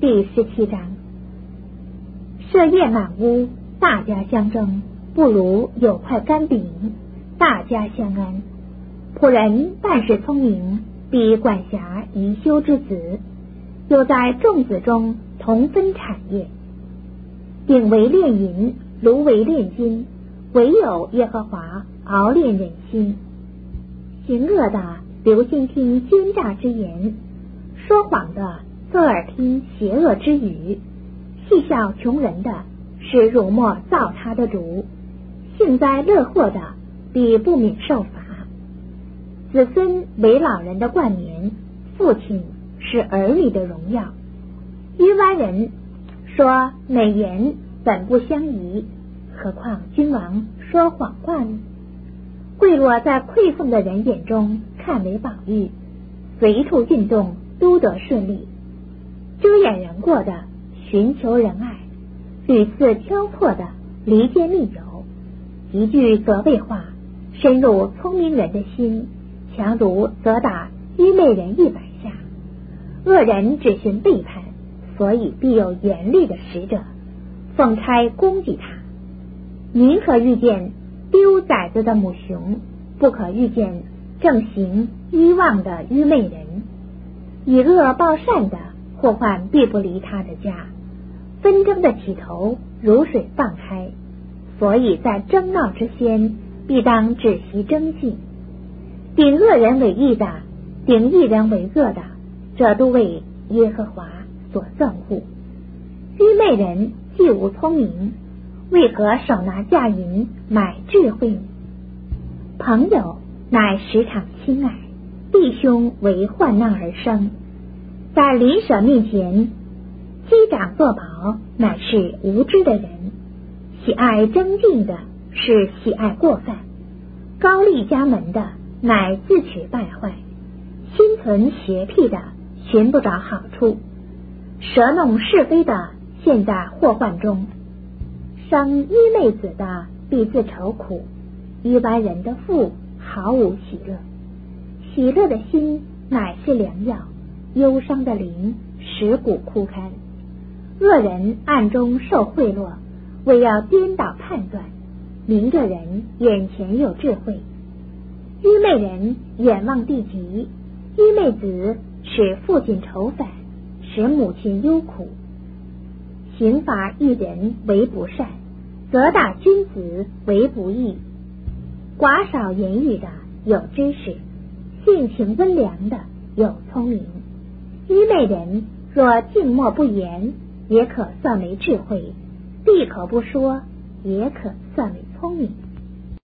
第17章。设业满屋，大家相争，不如有块干饼，大家相安。仆人办事聪明，比管辖宜修之子，又在众子中同分产业。鼎为炼银，炉为炼金，唯有耶和华熬炼人心。行恶的留心听奸诈之言，说谎的侧耳听邪恶之语，戏笑穷人的是辱没造他的主，幸灾乐祸的必不免受罚。子孙为老人的冠冕，父亲是儿女的荣耀。愚顽人说美言本不相宜，何况君王说谎话呢？贿赂在馈奉的人眼中看为宝玉，随处运动都得顺利。遮掩人过的寻求仁爱，屡次挑错的离间密友，一句责备话深入聪明人的心，强如责打愚昧人100下。恶人只寻背叛，所以必有严厉的使者奉差攻击他。宁可遇见丢崽子的母熊，不可遇见正行愚妄的愚昧人。以恶报善的，祸患必不离他的家。纷争的起头如水放开，所以在争闹之先，必当止息争竞。顶恶人为义的，顶义人为恶的，这都为耶和华所憎恶。愚昧人既无聪明，为何手拿价银买智慧呢？朋友乃时常亲爱，弟兄为患难而生。在邻舍面前击掌作保，乃是无知的人。喜爱争竞的是喜爱过犯，高丽家门的乃自取败坏，心存邪僻的寻不着好处，舌弄是非的陷在祸患中。生愚昧子的必自愁苦，愚顽人的腹毫无喜乐。喜乐的心乃是良药，忧伤的灵使骨枯干。恶人暗中受贿赂，为要颠倒判断。明着人眼前有智慧。愚昧人眼望地极，愚昧子使父亲愁烦，使母亲忧苦。刑罚一人为不善，责打君子为不义。寡少言语的有知识，性情温良的有聪明。愚昧人若静默不言，也可算为智慧；闭口不说，也可算为聪明。